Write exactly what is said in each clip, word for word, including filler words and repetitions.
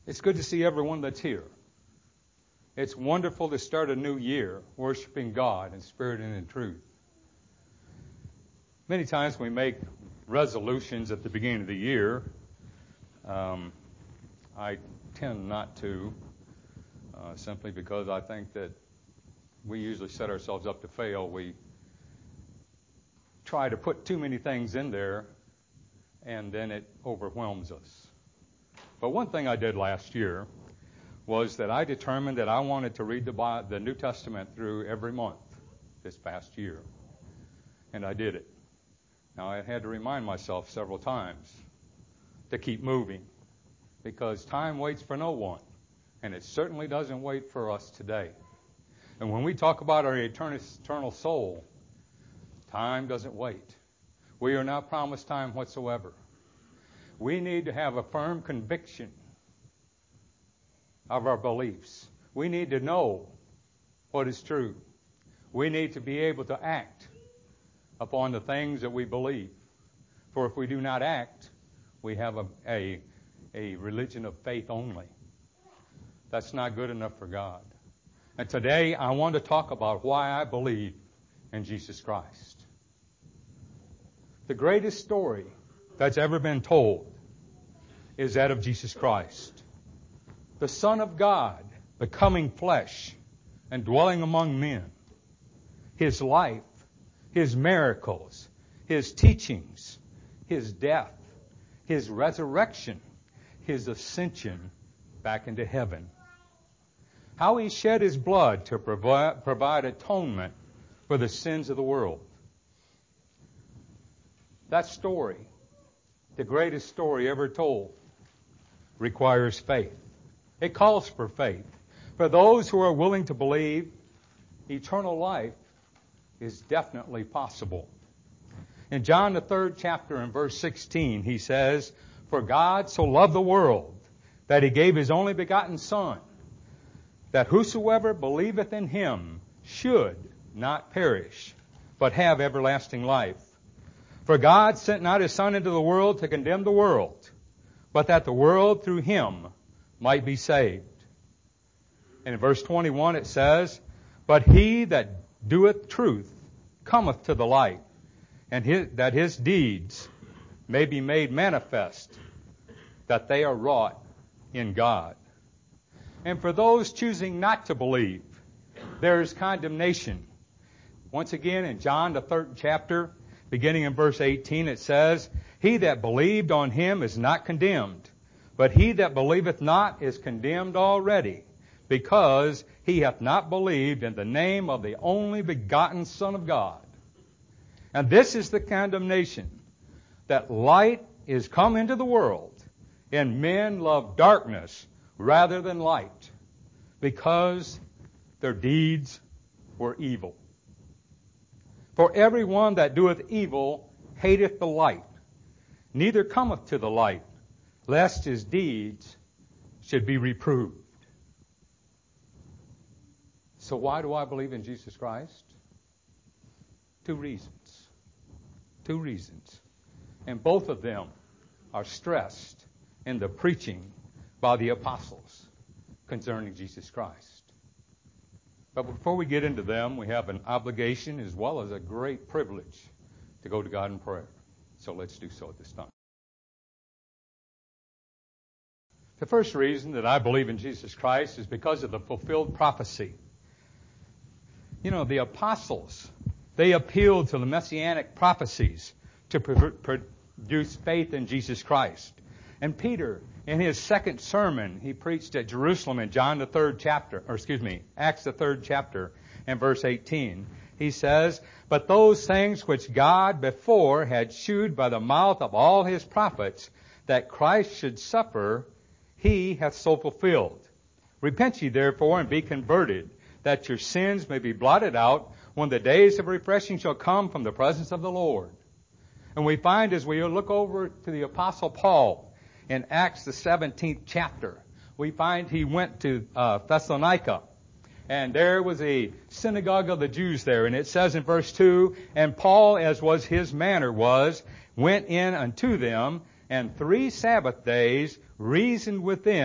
It's good to see everyone that's here. It's wonderful to start a new year worshiping God in spirit and in truth. Many times we make resolutions at the beginning of the year. Um, I tend not to, uh, simply because I think that we usually set ourselves up to fail. We try to put too many things in there, and then it overwhelms us. But one thing I did last year was that I determined that I wanted to read the, Bible, the New Testament through every month this past year. And I did it. Now, I had to remind myself several times to keep moving, because time waits for no one, and it certainly doesn't wait for us today. And when we talk about our eternal soul, time doesn't wait. We are not promised time whatsoever. We need to have a firm conviction of our beliefs. We need to know what is true. We need to be able to act upon the things that we believe. For if we do not act, we have a, a, a religion of faith only. That's not good enough for God. And today I want to talk about why I believe in Jesus Christ. The greatest story that's ever been told is that of Jesus Christ, the Son of God becoming flesh and dwelling among men. His life, His miracles, His teachings, His death, His resurrection, His ascension back into heaven. How He shed His blood to provide, provide atonement for the sins of the world. That story, the greatest story ever told, requires faith. It calls for faith. For those who are willing to believe, eternal life is definitely possible. In John, the third chapter, in verse sixteen, he says, "For God so loved the world that He gave His only begotten Son, that whosoever believeth in Him should not perish, but have everlasting life. For God sent not His Son into the world to condemn the world, but that the world through Him might be saved." And in verse twenty-one it says, "But he that doeth truth cometh to the light, and his, that his deeds may be made manifest, that they are wrought in God." And for those choosing not to believe, there is condemnation. Once again, in John, the third chapter, beginning in verse eighteen, it says, "He that believed on Him is not condemned, but he that believeth not is condemned already, because he hath not believed in the name of the only begotten Son of God." And this is the condemnation, that light is come into the world, and men love darkness rather than light, because their deeds were evil. For everyone that doeth evil hateth the light, neither cometh to the light, lest his deeds should be reproved. So why do I believe in Jesus Christ? Two reasons. Two reasons. And both of them are stressed in the preaching by the apostles concerning Jesus Christ. But before we get into them, we have an obligation as well as a great privilege to go to God in prayer. So let's do so at this time. The first reason that I believe in Jesus Christ is because of the fulfilled prophecy. You know, the apostles, they appealed to the messianic prophecies to produce faith in Jesus Christ. And Peter, in his second sermon, he preached at Jerusalem in John the third chapter, or excuse me, Acts the third chapter, and verse eighteen. He says, "But those things which God before had shewed by the mouth of all His prophets, that Christ should suffer, He hath so fulfilled. Repent ye therefore and be converted, that your sins may be blotted out, when the days of refreshing shall come from the presence of the Lord." And we find, as we look over to the Apostle Paul in Acts the seventeenth chapter, we find he went to uh, Thessalonica, and there was a synagogue of the Jews there. And it says in verse two, "And Paul, as was his manner was, went in unto them, and three Sabbath days reasoned with them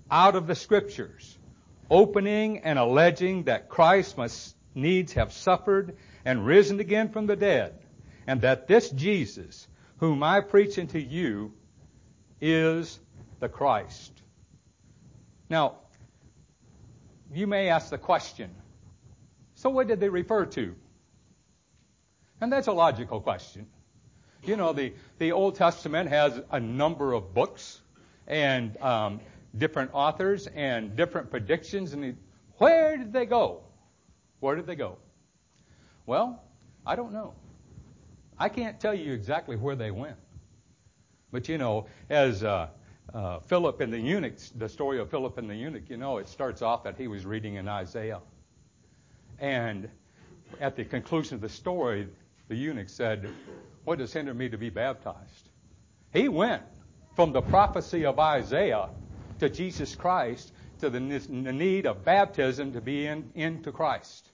out of the Scriptures, opening and alleging that Christ must needs have suffered and risen again from the dead, and that this Jesus, whom I preach unto you, is the Christ. Now, you may ask the question, so what did they refer to? And that's a logical question. You know, the, the Old Testament has a number of books and um, different authors and different predictions. And the, where did they go? Where did they go? Well, I don't know. I can't tell you exactly where they went. But, you know, as uh, uh, Philip and the eunuch, the story of Philip and the eunuch, you know, it starts off that he was reading in Isaiah. And at the conclusion of the story, the eunuch said, what does hinder me to be baptized? He went from the prophecy of Isaiah to Jesus Christ to the need of baptism to be in, into Christ.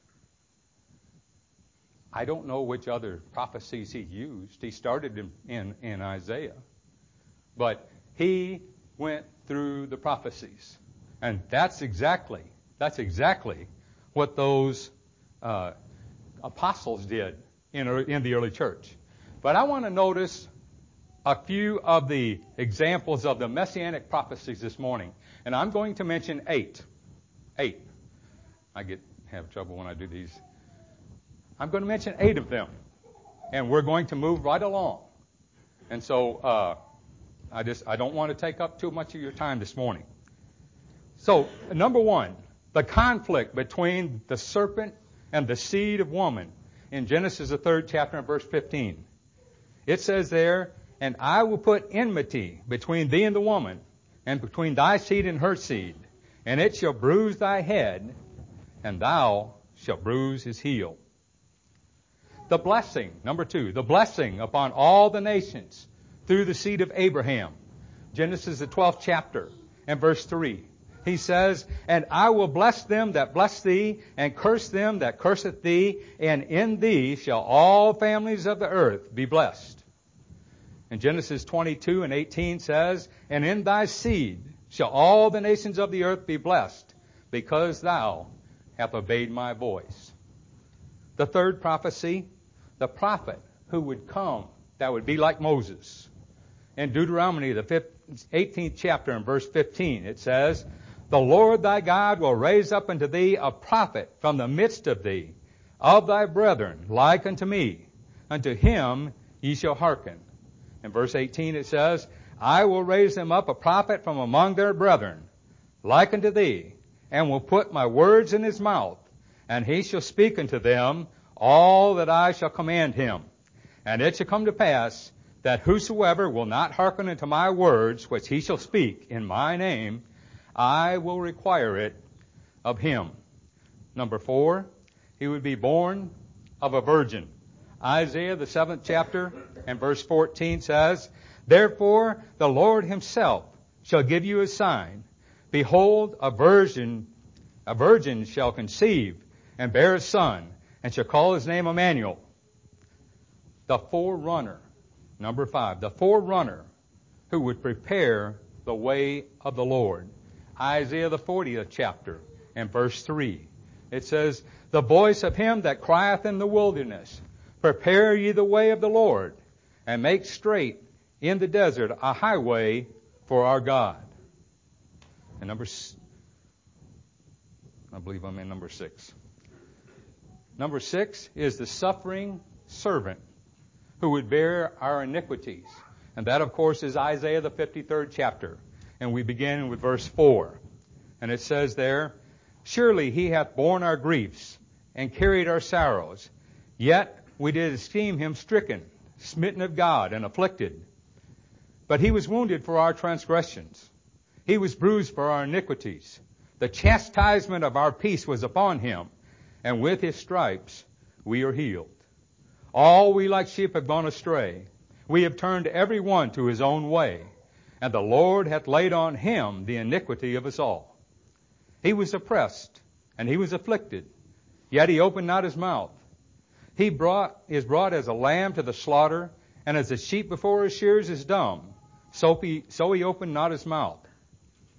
I don't know which other prophecies he used. He started in, in, in Isaiah. But he went through the prophecies. And that's exactly, that's exactly what those uh, apostles did in, in the early church. But I want to notice a few of the examples of the messianic prophecies this morning. And I'm going to mention eight. Eight. I get have trouble when I do these. I'm going to mention eight of them. And we're going to move right along. And so uh, I just I don't want to take up too much of your time this morning. So, number one, the conflict between the serpent and the seed of woman in Genesis, the third chapter, and verse fifteen. It says there, and I will put enmity between thee and the woman, and between thy seed and her seed, and it shall bruise thy head, and thou shalt bruise his heel. The blessing, number two, the blessing upon all the nations through the seed of Abraham. Genesis, the twelfth chapter, and verse three. He says, and I will bless them that bless thee, and curse them that curseth thee, and in thee shall all families of the earth be blessed. And Genesis twenty-two and eighteen says, and in thy seed shall all the nations of the earth be blessed, because thou hast obeyed my voice. The third prophecy, the prophet who would come that would be like Moses. In Deuteronomy, the eighteenth chapter and verse fifteen, it says, the Lord thy God will raise up unto thee a prophet from the midst of thee, of thy brethren, like unto me. Unto him ye shall hearken. In verse eighteen it says, I will raise them up a prophet from among their brethren, like unto thee, and will put my words in his mouth, and he shall speak unto them all that I shall command him. And it shall come to pass that whosoever will not hearken unto my words, which he shall speak in my name, I will require it of him. Number four, he would be born of a virgin. Isaiah, the seventh chapter, and verse fourteen says, therefore the Lord himself shall give you a sign. Behold, a virgin, a virgin shall conceive and bear a son, and shall call his name Emmanuel. The forerunner, number five, the forerunner who would prepare the way of the Lord. Isaiah, the fortieth chapter, and verse three. It says, the voice of him that crieth in the wilderness, prepare ye the way of the Lord, and make straight in the desert a highway for our God. And number, I believe I'm in number six. Number six is the suffering servant who would bear our iniquities. And that, of course, is Isaiah, the fifty-third chapter. And we begin with verse four. And it says there, surely he hath borne our griefs and carried our sorrows. Yet we did esteem him stricken, smitten of God, and afflicted. But he was wounded for our transgressions. He was bruised for our iniquities. The chastisement of our peace was upon him, and with his stripes we are healed. All we like sheep have gone astray. We have turned every one to his own way, and the Lord hath laid on him the iniquity of us all. He was oppressed, and he was afflicted, yet he opened not his mouth. He brought, is brought as a lamb to the slaughter, and as a sheep before his shears is dumb, so he, so he opened not his mouth.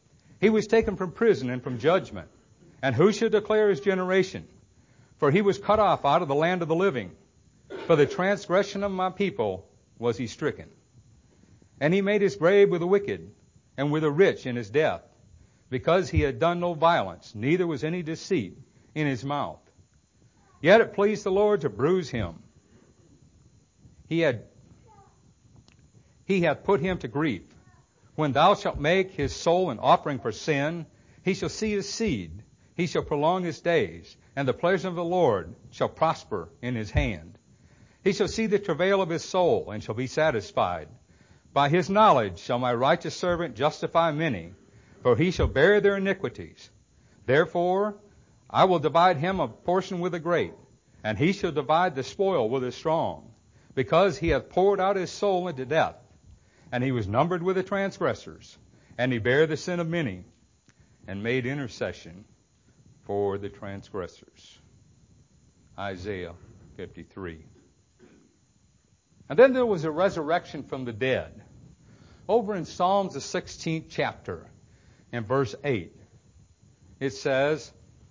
He was taken from prison and from judgment. And who shall declare his generation? For he was cut off out of the land of the living. For the transgression of my people was he stricken. And he made his grave with the wicked, and with the rich in his death, because he had done no violence, neither was any deceit in his mouth. Yet it pleased the Lord to bruise him. He had, he hath put him to grief. When thou shalt make his soul an offering for sin, he shall see his seed. He shall prolong his days, and the pleasure of the Lord shall prosper in his hand. He shall see the travail of his soul, and shall be satisfied. By his knowledge shall my righteous servant justify many, for he shall bear their iniquities. Therefore I will divide him a portion with the great, and he shall divide the spoil with the strong, because he hath poured out his soul into death, and he was numbered with the transgressors, and he bare the sin of many, and made intercession for the transgressors. Isaiah fifty-three. And then there was a resurrection from the dead. Over in Psalms, the sixteenth chapter, in verse eight, it says,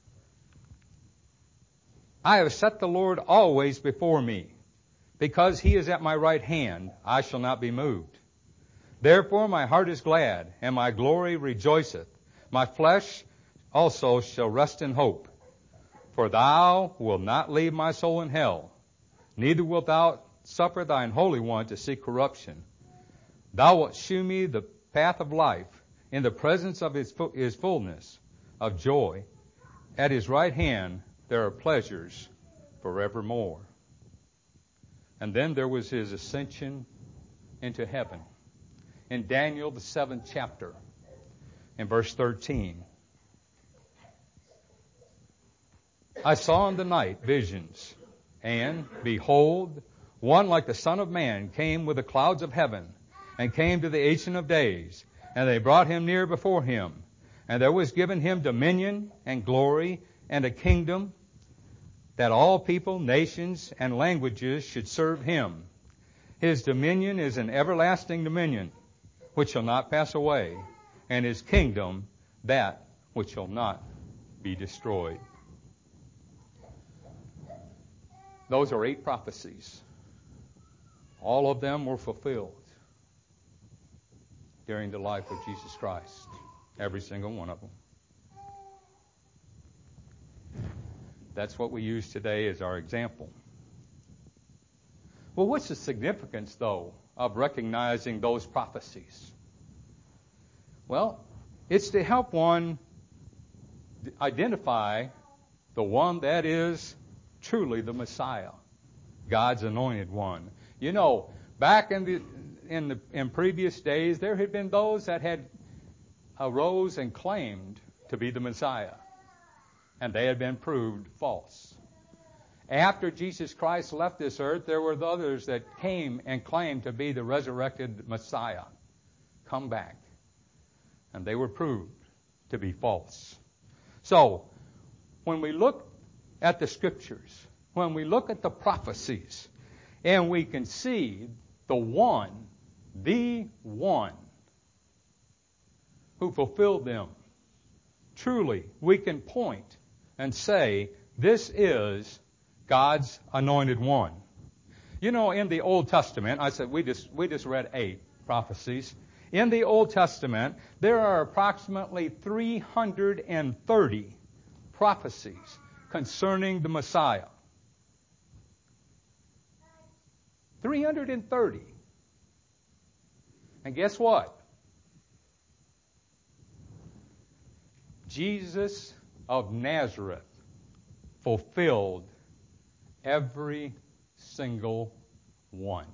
I have set the Lord always before me. Because he is at my right hand, I shall not be moved. Therefore my heart is glad, and my glory rejoiceth. My flesh also shall rest in hope. For thou wilt not leave my soul in hell, neither wilt thou suffer thine Holy One to see corruption. Thou wilt shew me the path of life. In the presence of his, his fullness of joy, at his right hand there are pleasures forevermore. And then there was his ascension into heaven. In Daniel, the seventh chapter, in verse thirteen, I saw in the night visions, and behold, one like the Son of Man came with the clouds of heaven, and came to the Ancient of Days, and they brought him near before him. And there was given him dominion and glory and a kingdom, that all people, nations, and languages should serve him. His dominion is an everlasting dominion, which shall not pass away, and his kingdom that which shall not be destroyed. Those are eight prophecies. All of them were fulfilled during the life of Jesus Christ. Every single one of them. That's what we use today as our example. Well, what's the significance, though, of recognizing those prophecies? Well, it's to help one identify the one that is truly the Messiah, God's anointed one. You know, back in the in the in previous days, there had been those that had arose and claimed to be the Messiah, and they had been proved false. After Jesus Christ left this earth, there were others that came and claimed to be the resurrected Messiah, come back, and they were proved to be false. So, when we look at the Scriptures, when we look at the prophecies, and we can see the one, the one who fulfilled them, truly we can point and say, this is God's anointed one. You know, in the Old Testament, I said we just we just read eight prophecies. In the Old Testament, there are approximately three hundred thirty prophecies concerning the Messiah. three hundred thirty. And guess what? Jesus of Nazareth fulfilled every single one.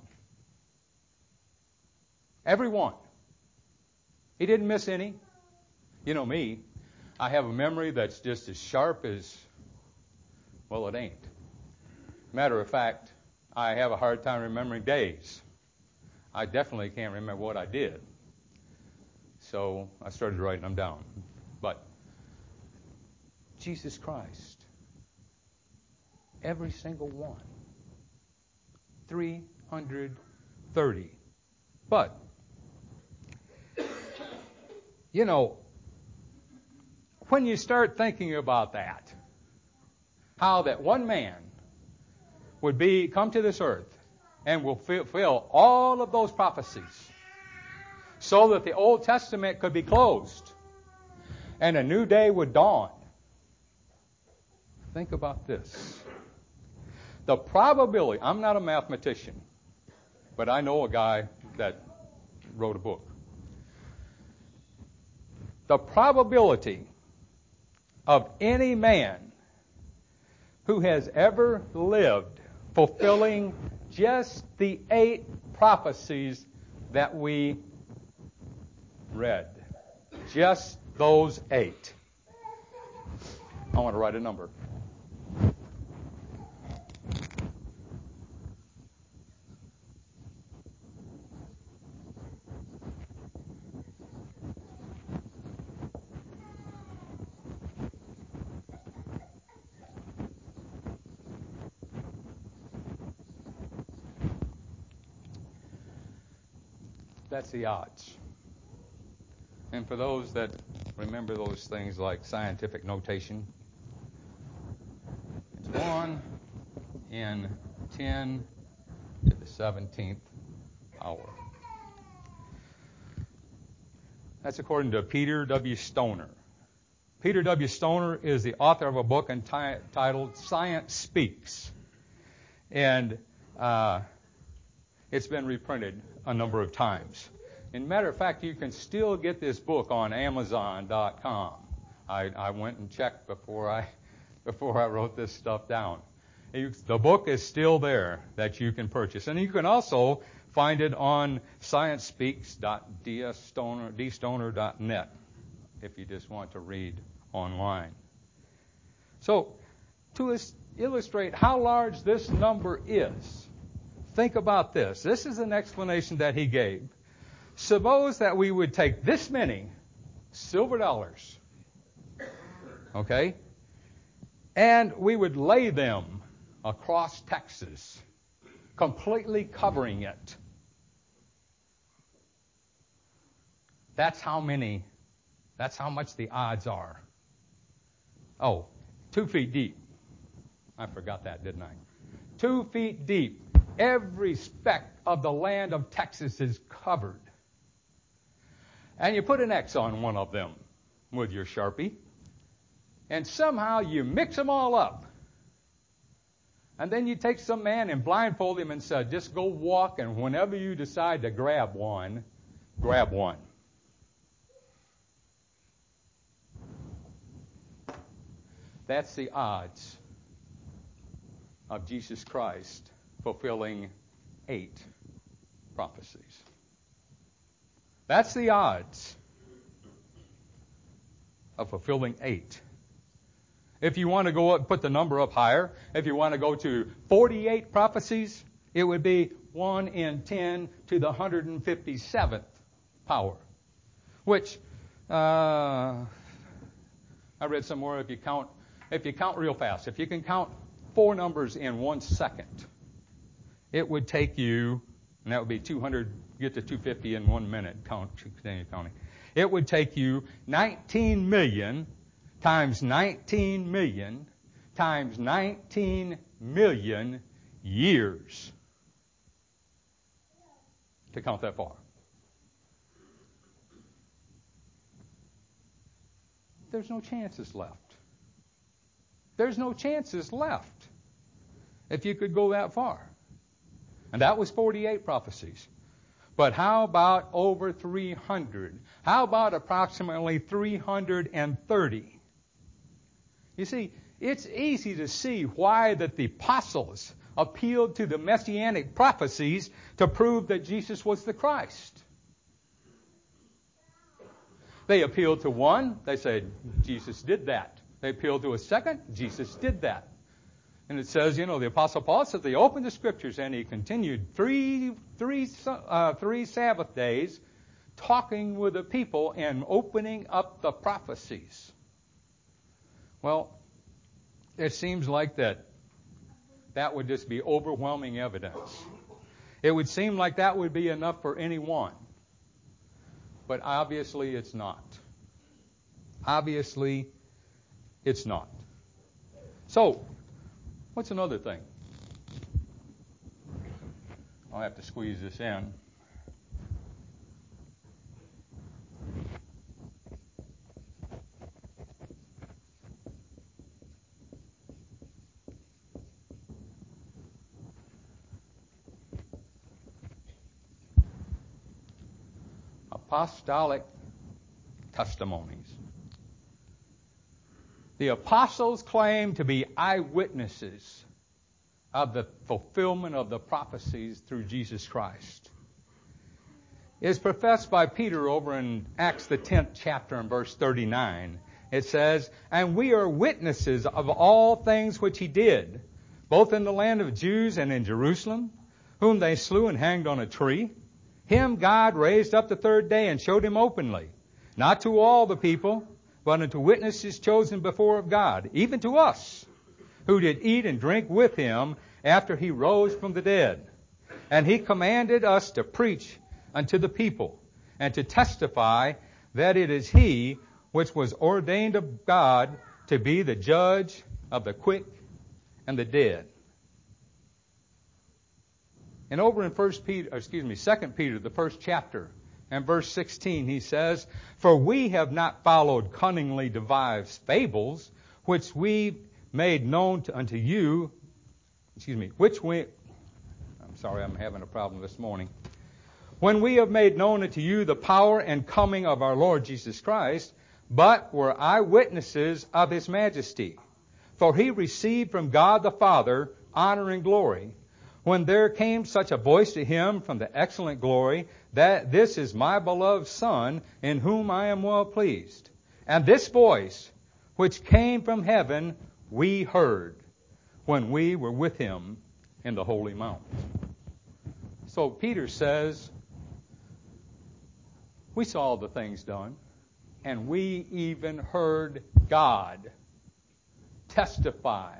Every one. He didn't miss any. You know me, I have a memory that's just as sharp as, well, it ain't. Matter of fact, I have a hard time remembering days. I definitely can't remember what I did. So I started writing them down. But Jesus Christ, every single one, three hundred thirty. But, you know, when you start thinking about that, how that one man would be come to this earth and will fulfill all of those prophecies so that the Old Testament could be closed and a new day would dawn. Think about this. The probability, I'm not a mathematician, but I know a guy that wrote a book. The probability of any man who has ever lived fulfilling just the eight prophecies that we read. Just those eight. I want to write a number. That's the odds. And for those that remember those things like scientific notation, it's one in ten to the seventeenth power. That's according to Peter W. Stoner. Peter W. Stoner is the author of a book entitled Science Speaks. And uh, it's been reprinted a number of times. In matter of fact, you can still get this book on Amazon dot com. I, I went and checked before I before I wrote this stuff down. You, the book is still there that you can purchase, and you can also find it on science speaks dot d stoner dot net if you just want to read online. So, to illustrate how large this number is, think about this. This is an explanation that he gave. Suppose that we would take this many silver dollars, okay, and we would lay them across Texas, completely covering it. That's how many, that's how much the odds are. Oh, two feet deep. I forgot that, didn't I? Two feet deep. Every speck of the land of Texas is covered. And you put an X on one of them with your Sharpie, and somehow you mix them all up. And then you take some man and blindfold him and say, just go walk, and whenever you decide to grab one, grab one. That's the odds of Jesus Christ fulfilling eight prophecies. That's the odds of fulfilling eight. If you want to go up, put the number up higher, if you want to go to forty-eight prophecies, it would be one in ten to the one hundred fifty-seventh power. Which, uh, I read somewhere if you count, if you count real fast, if you can count four numbers in one second, it would take you, and that would be two hundred, get to two hundred fifty in one minute, count, continue counting. It would take you nineteen million times nineteen million times nineteen million years to count that far. There's no chances left. There's no chances left if you could go that far. And that was forty-eight prophecies. But how about over three hundred? How about approximately three hundred thirty? You see, it's easy to see why that the apostles appealed to the messianic prophecies to prove that Jesus was the Christ. They appealed to one, they said, Jesus did that. They appealed to a second, Jesus did that. And it says, you know, the Apostle Paul said they opened the Scriptures and he continued three, three, uh, three Sabbath days talking with the people and opening up the prophecies. Well, it seems like that that would just be overwhelming evidence. It would seem like that would be enough for anyone. But obviously it's not. Obviously It's not. So, what's another thing? I'll have to squeeze this in. Apostolic testimonies. The apostles claim to be eyewitnesses of the fulfillment of the prophecies through Jesus Christ. It is professed by Peter over in Acts the tenth chapter and verse thirty-nine. It says, "And we are witnesses of all things which he did, both in the land of Jews and in Jerusalem, whom they slew and hanged on a tree. Him God raised up the third day and showed him openly, not to all the people, but unto witnesses chosen before of God, even to us, who did eat and drink with him after he rose from the dead. And he commanded us to preach unto the people, and to testify that it is he which was ordained of God to be the judge of the quick and the dead." And over in First Peter, excuse me, Second Peter, the first chapter, and verse sixteen, he says, "For we have not followed cunningly devised fables, which we made known to, unto you, excuse me, which we, I'm sorry, I'm having a problem this morning. When we have made known unto you the power and coming of our Lord Jesus Christ, but were eyewitnesses of his majesty. For he received from God the Father honor and glory, when there came such a voice to him from the excellent glory, that this is my beloved Son, in whom I am well pleased. And this voice, which came from heaven, we heard, when we were with him in the holy mount." So Peter says, we saw the things done, and we even heard God testify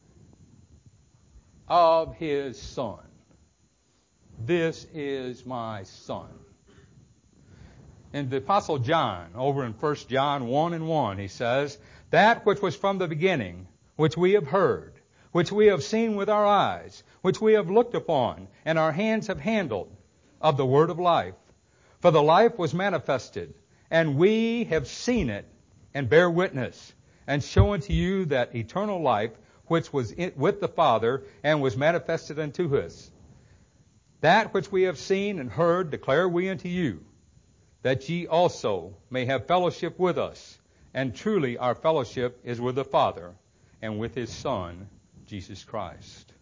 of his Son. "This is my Son." And the Apostle John, over in First John one and one, he says, "That which was from the beginning, which we have heard, which we have seen with our eyes, which we have looked upon, and our hands have handled, of the word of life. For the life was manifested, and we have seen it, and bear witness, and show unto you that eternal life, which was in, with the Father, and was manifested unto us. That which we have seen and heard declare we unto you, that ye also may have fellowship with us. And truly our fellowship is with the Father, and with his Son, Jesus Christ."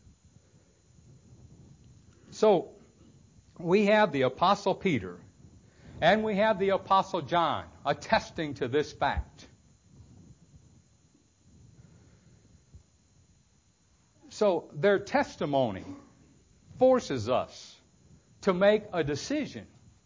So, we have the Apostle Peter, and we have the Apostle John attesting to this fact. So their testimony forces us to make a decision.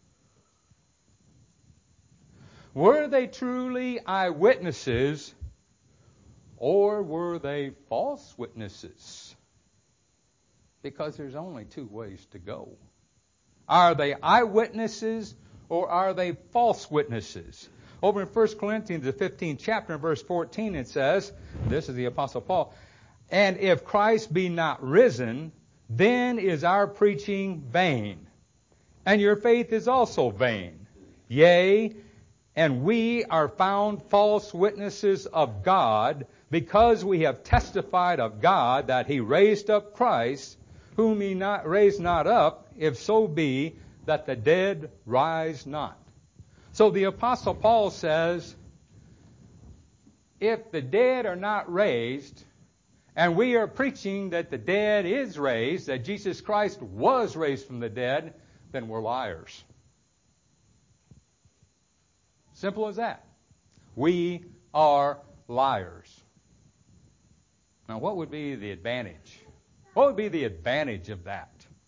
Were they truly eyewitnesses, or were they false witnesses? Because there's only two ways to go. Are they eyewitnesses, or are they false witnesses? Over in First Corinthians, the fifteenth chapter, and verse fourteen, it says, this is the Apostle Paul, "And if Christ be not risen, then is our preaching vain, and your faith is also vain. Yea, and we are found false witnesses of God, because we have testified of God that he raised up Christ, whom he not raised not up, if so be that the dead rise not." So the Apostle Paul says, if the dead are not raised, and we are preaching that the dead is raised, that Jesus Christ was raised from the dead, then we're liars. Simple as that. We are liars. Now, what would be the advantage? What would be the advantage of that?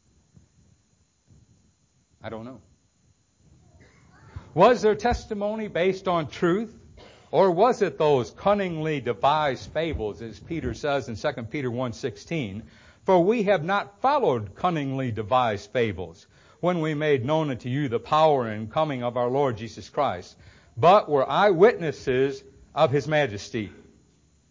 I don't know. Was their testimony based on truth? Or was it those cunningly devised fables, as Peter says in Second Peter one sixteen? "For we have not followed cunningly devised fables, when we made known unto you the power and coming of our Lord Jesus Christ, but were eyewitnesses of his majesty."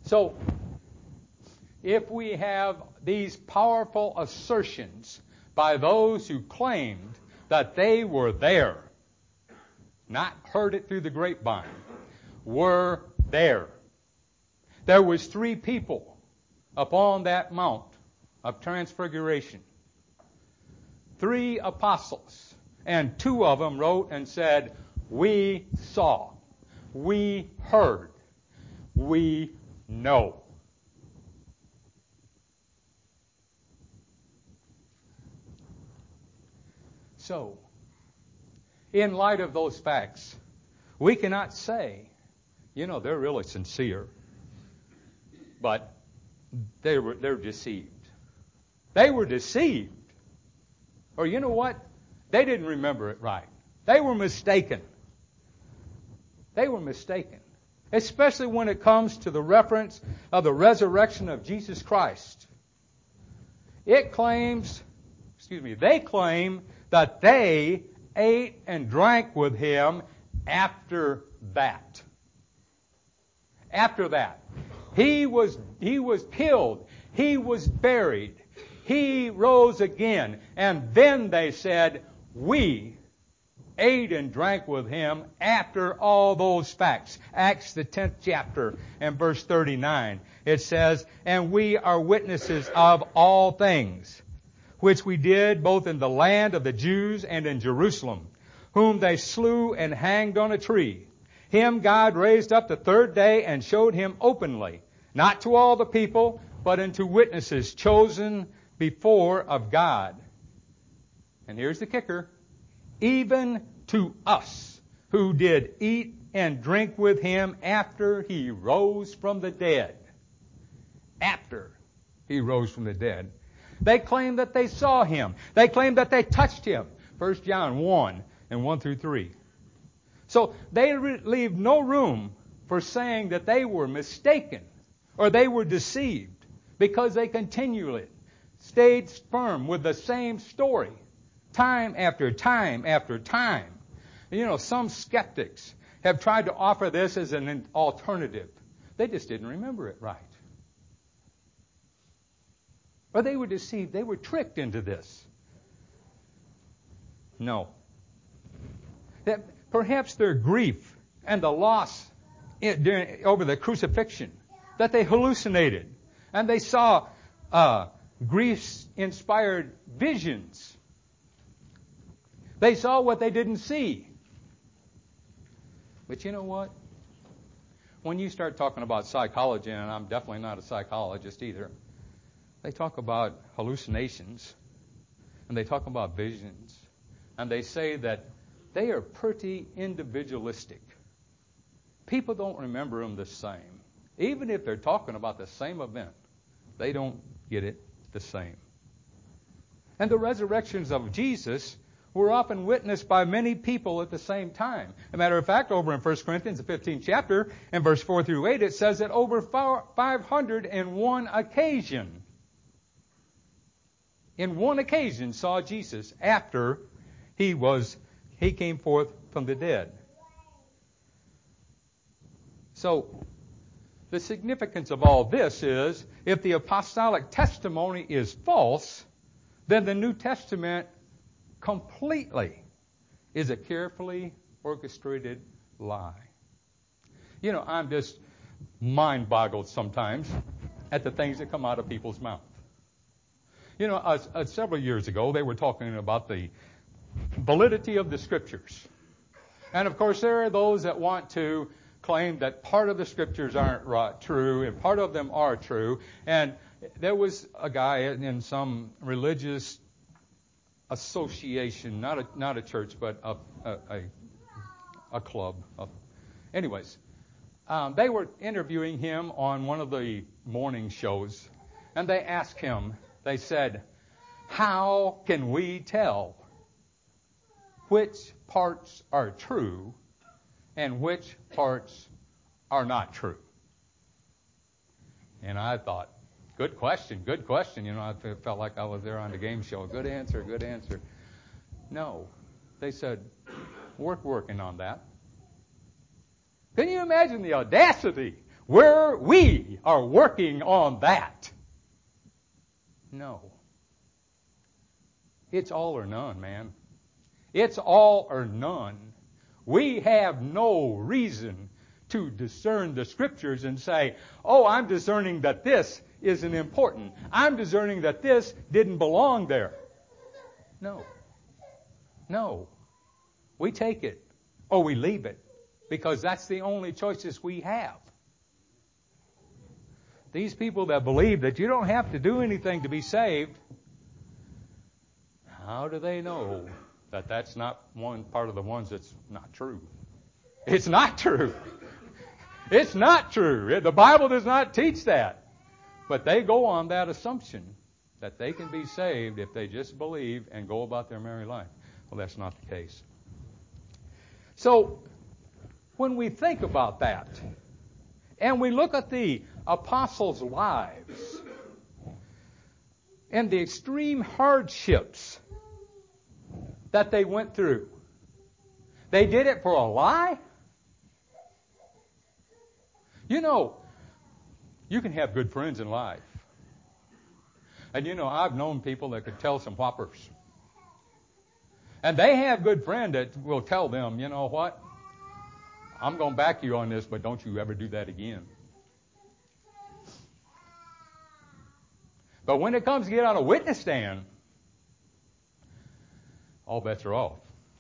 So, if we have these powerful assertions by those who claimed that they were there, not heard it through the grapevine, were there. There was three people upon that mount of transfiguration. Three apostles. And two of them wrote and said, we saw, we heard, we know. So, in light of those facts, we cannot say, you know, they're really sincere, but they were, they're deceived. They were deceived. Or you know what? They didn't remember it right. They were mistaken. They were mistaken. Especially when it comes to the reference of the resurrection of Jesus Christ. It claims, excuse me, they claim that they ate and drank with him after that. After that. He was, he was killed. He was buried. He rose again. And then they said, we ate and drank with him after all those facts. Acts the tenth chapter and verse thirty-nine. It says, and we are witnesses of all things, which we did both in the land of the Jews and in Jerusalem, whom they slew and hanged on a tree. Him God raised up the third day and showed him openly, not to all the people, but unto witnesses chosen before of God. And here's the kicker. Even to us who did eat and drink with him after he rose from the dead. After he rose from the dead. They claim that they saw him. They claim that they touched him. First John one and one through three. So they re- leave no room for saying that they were mistaken or they were deceived because they continually stayed firm with the same story time after time after time. You know, some skeptics have tried to offer this as an alternative. They just didn't remember it right. Or they were deceived. They were tricked into this. No. That perhaps their grief and the loss in, during, over the crucifixion, that they hallucinated and they saw uh, grief-inspired visions. They saw what they didn't see. But you know what? When you start talking about psychology, and I'm definitely not a psychologist either, they talk about hallucinations, and they talk about visions, and they say that they are pretty individualistic. People don't remember them the same. Even if they're talking about the same event, they don't get it the same. And the resurrections of Jesus were often witnessed by many people at the same time. As a matter of fact, over in First Corinthians, the fifteenth chapter, and verse four through eight, it says that over five hundred one occasion, in one occasion, saw Jesus after he was he came forth from the dead. So, the significance of all this is, if the apostolic testimony is false, then the New Testament completely is a carefully orchestrated lie. You know, I'm just mind-boggled sometimes at the things that come out of people's mouth. You know, uh, uh, several years ago, they were talking about the validity of the Scriptures. And, of course, there are those that want to claim that part of the Scriptures aren't right, true and part of them are true. And there was a guy in some religious association, not a not a church, but a a, a, a club. Anyways, um, they were interviewing him on one of the morning shows, and they asked him, they said, how can we tell which parts are true and which parts are not true? And I thought, good question, good question. You know, I felt like I was there on the game show. Good answer, good answer. No. They said, we're working on that. Can you imagine the audacity? We're, we are working on that. No. It's all or none, man. It's all or none. We have no reason to discern the Scriptures and say, oh, I'm discerning that this isn't important. I'm discerning that this didn't belong there. No. No. We take it or we leave it because that's the only choices we have. These people that believe that you don't have to do anything to be saved, how do they know that that's not one part of the ones that's not true? It's not true. It's not true. The Bible does not teach that. But they go on that assumption that they can be saved if they just believe and go about their merry life. Well, that's not the case. So, when we think about that, and we look at the apostles' lives, and the extreme hardships that they went through, they did it for a lie? You know, you can have good friends in life. And you know, I've known people that could tell some whoppers. And they have good friends that will tell them, you know what? I'm going to back you on this, but don't you ever do that again. But when it comes to get on a witness stand, all bets are off.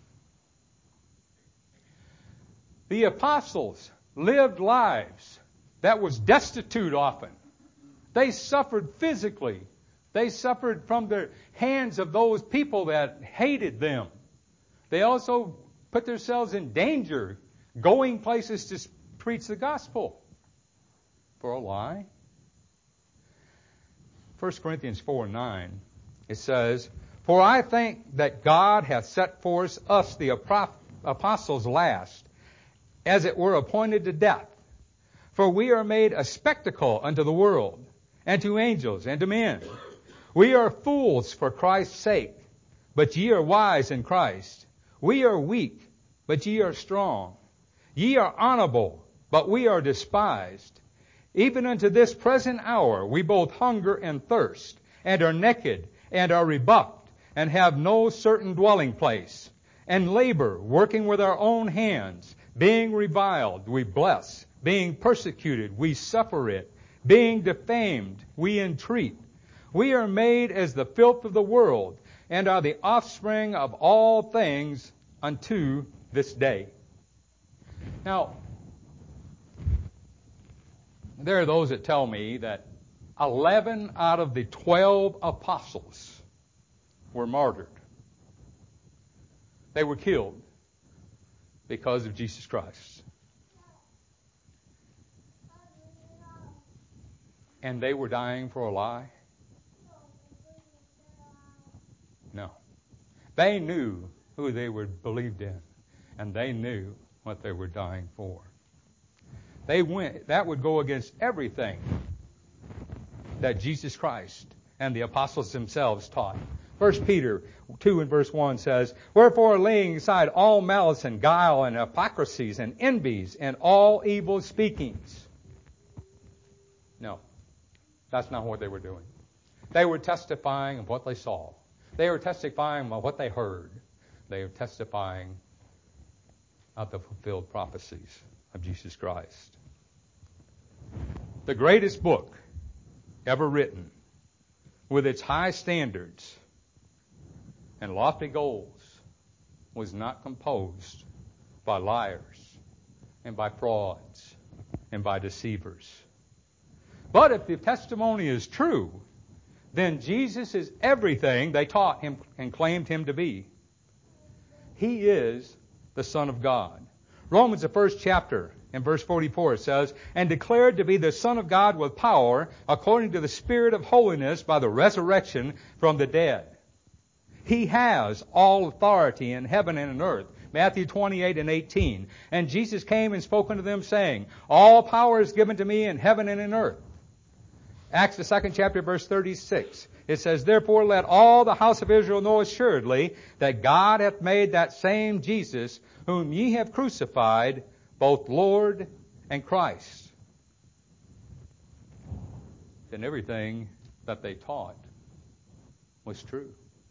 The apostles lived lives that was destitute often. They suffered physically. They suffered from the hands of those people that hated them. They also put themselves in danger going places to preach the gospel. For a lie? First Corinthians four nine, it says, For I think that God hath set forth us the apostles last, as it were appointed to death. For we are made a spectacle unto the world, and to angels, and to men. We are fools for Christ's sake, but ye are wise in Christ. We are weak, but ye are strong. Ye are honorable, but we are despised. Even unto this present hour we both hunger and thirst, and are naked, and are rebuffed, and have no certain dwelling place, and labor, working with our own hands. Being reviled, we bless. Being persecuted, we suffer it. Being defamed, we entreat. We are made as the filth of the world, and are the offspring of all things unto this day. Now, there are those that tell me that eleven out of the twelve apostles were martyred. They were killed because of Jesus Christ. And they were dying for a lie? No. They knew who they were believed in, and they knew what they were dying for. They went, that would go against everything that Jesus Christ and the apostles themselves taught. First Peter two and verse one says, Wherefore laying aside all malice and guile and hypocrisies and envies and all evil speakings. No, that's not what they were doing. They were testifying of what they saw. They were testifying of what they heard. They were testifying of the fulfilled prophecies of Jesus Christ. The greatest book ever written, with its high standards and lofty goals, was not composed by liars and by frauds and by deceivers. But if the testimony is true, then Jesus is everything they taught him and claimed him to be. He is the Son of God. Romans, the first chapter, in verse forty-four, says, And declared to be the Son of God with power, according to the Spirit of holiness, by the resurrection from the dead. He has all authority in heaven and in earth. Matthew twenty-eight and eighteen. And Jesus came and spoke unto them, saying, All power is given to me in heaven and in earth. Acts, the second chapter, verse thirty-six. It says, Therefore let all the house of Israel know assuredly that God hath made that same Jesus, whom ye have crucified, both Lord and Christ. then everything that they taught was true.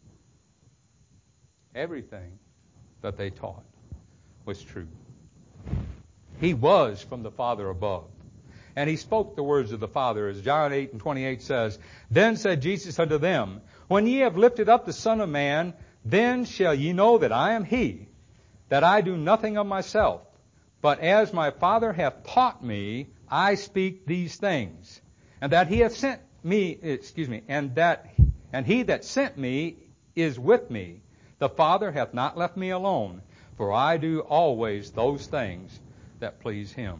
Everything that they taught was true. He was from the Father above. And he spoke the words of the Father, as John eight and twenty-eight says, Then said Jesus unto them, When ye have lifted up the Son of Man, then shall ye know that I am He, that I do nothing of myself, but as my Father hath taught me, I speak these things. And that He hath sent me, excuse me, and that, and He that sent me is with me. The Father hath not left me alone, for I do always those things that please Him.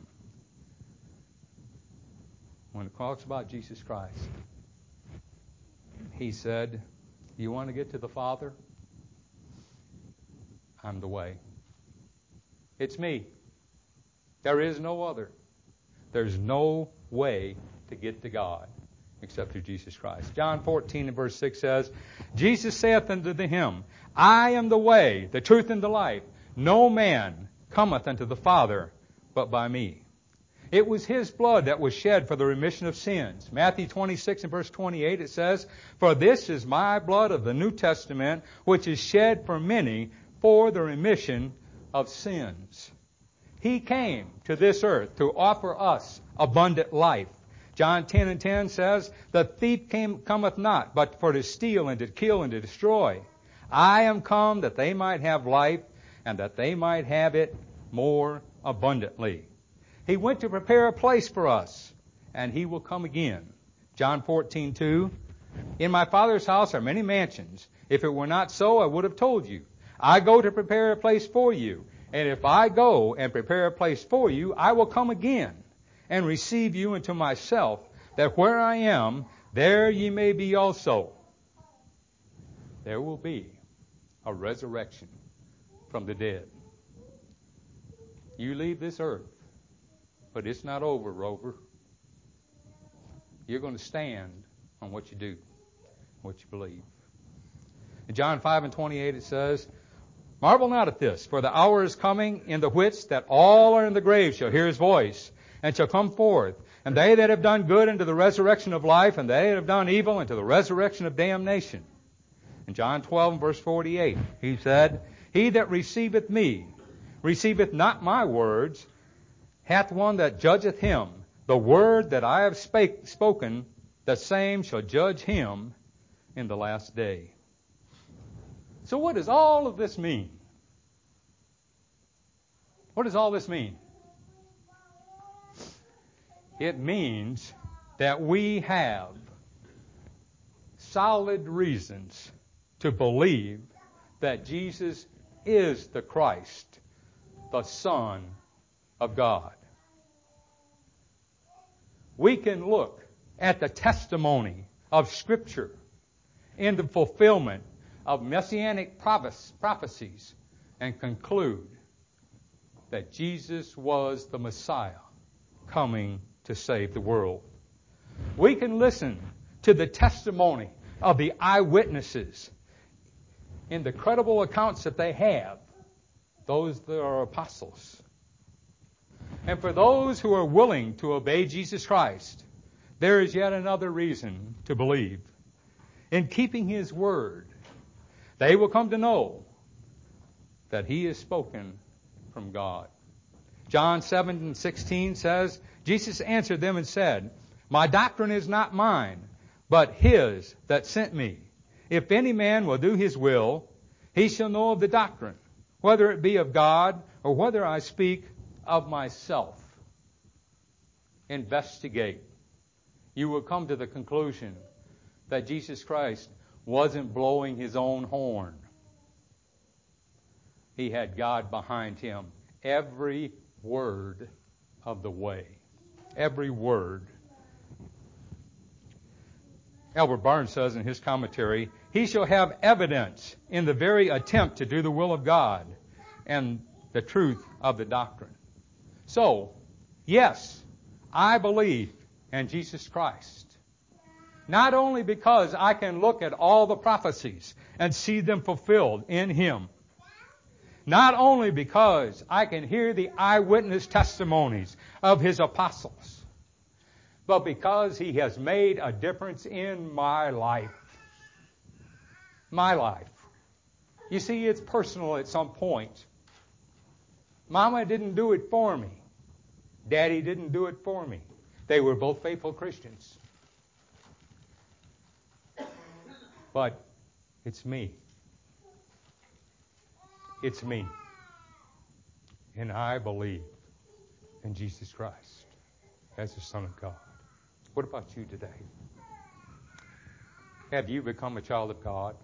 When it talks about Jesus Christ, He said, you want to get to the Father? I'm the way. It's me. There is no other. There's no way to get to God except through Jesus Christ. John fourteen and verse six says, Jesus saith unto him, I am the way, the truth, and the life. No man cometh unto the Father but by me. It was His blood that was shed for the remission of sins. Matthew twenty-six and verse twenty-eight, it says, For this is my blood of the New Testament, which is shed for many for the remission of sins. He came to this earth to offer us abundant life. John ten and ten says, The thief came, cometh not, but for to steal and to kill and to destroy. I am come that they might have life, and that they might have it more abundantly. He went to prepare a place for us, and He will come again. John fourteen two, In my Father's house are many mansions. If it were not so, I would have told you. I go to prepare a place for you. And if I go and prepare a place for you, I will come again and receive you into myself, that where I am, there ye may be also. There will be a resurrection from the dead. You leave this earth, but it's not over, Rover. You're going to stand on what you do, what you believe. In John five and twenty-eight it says, Marvel not at this, for the hour is coming in the which that all are in the grave shall hear His voice, and shall come forth, and they that have done good into the resurrection of life, and they that have done evil into the resurrection of damnation. In John twelve and verse forty-eight, He said, He that receiveth me receiveth not my words, hath one that judgeth him. The word that I have spake, spoken, the same shall judge him in the last day. So what does all of this mean? What does all this mean? It means that we have solid reasons to believe that Jesus is the Christ, the Son of God. We can look at the testimony of Scripture in the fulfillment of messianic prophecies and conclude that Jesus was the Messiah coming to save the world. We can listen to the testimony of the eyewitnesses in the credible accounts that they have, those that are apostles. And for those who are willing to obey Jesus Christ, there is yet another reason to believe. In keeping His word, they will come to know that He is spoken from God. John seven and sixteen says, Jesus answered them and said, My doctrine is not mine, but His that sent me. If any man will do His will, he shall know of the doctrine, whether it be of God or whether I speak of myself. Investigate. You will come to the conclusion that Jesus Christ wasn't blowing His own horn. He had God behind Him every word of the way. Every word. Albert Barnes says in his commentary, He shall have evidence in the very attempt to do the will of God and the truth of the doctrine. So, yes, I believe in Jesus Christ. Not only because I can look at all the prophecies and see them fulfilled in Him. Not only because I can hear the eyewitness testimonies of His apostles. but because He has made a difference in my life. My life. You see, it's personal at some point. Mama didn't do it for me. Daddy didn't do it for me. They were both faithful Christians. But it's me. It's me. And I believe in Jesus Christ as the Son of God. What about you today? Have you become a child of God?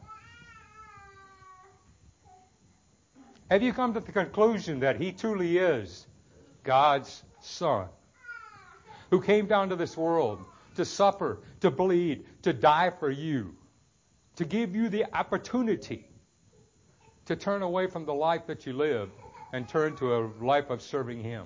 Have you come to the conclusion that He truly is God's Son, who came down to this world to suffer, to bleed, to die for you, to give you the opportunity to turn away from the life that you live and turn to a life of serving Him?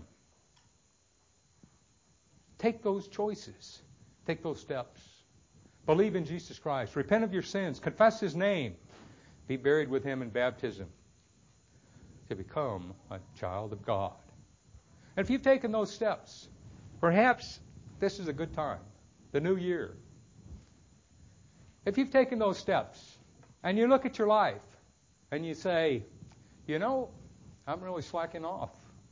Take those choices. Take those steps. Believe in Jesus Christ. Repent of your sins. Confess His name. Be buried with Him in baptism to become a child of God. And if you've taken those steps, perhaps this is a good time, the new year. If you've taken those steps and you look at your life and you say, you know, I'm really slacking off.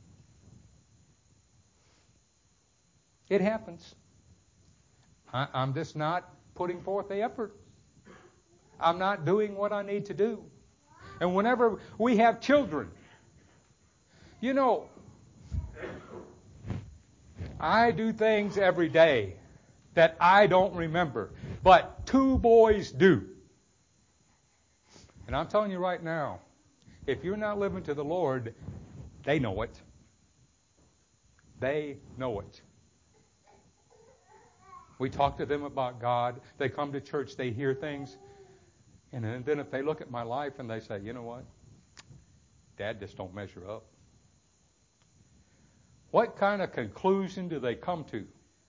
It happens. I, I'm just not putting forth the effort. I'm not doing what I need to do. And whenever we have children, you know, I do things every day that I don't remember, but two boys do. And I'm telling you right now, if you're not living to the Lord, they know it. They know it. We talk to them about God. They come to church. They hear things. And then if they look at my life and they say, you know what? Dad just don't measure up. What kind of conclusion do they come to?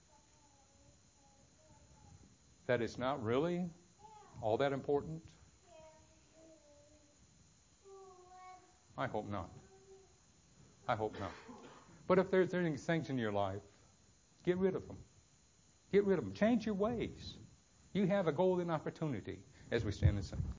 That it's not really all that important? I hope not. I hope not. But if there's any things in your life, get rid of them. Get rid of them. Change your ways. You have a golden opportunity as we stand and sing.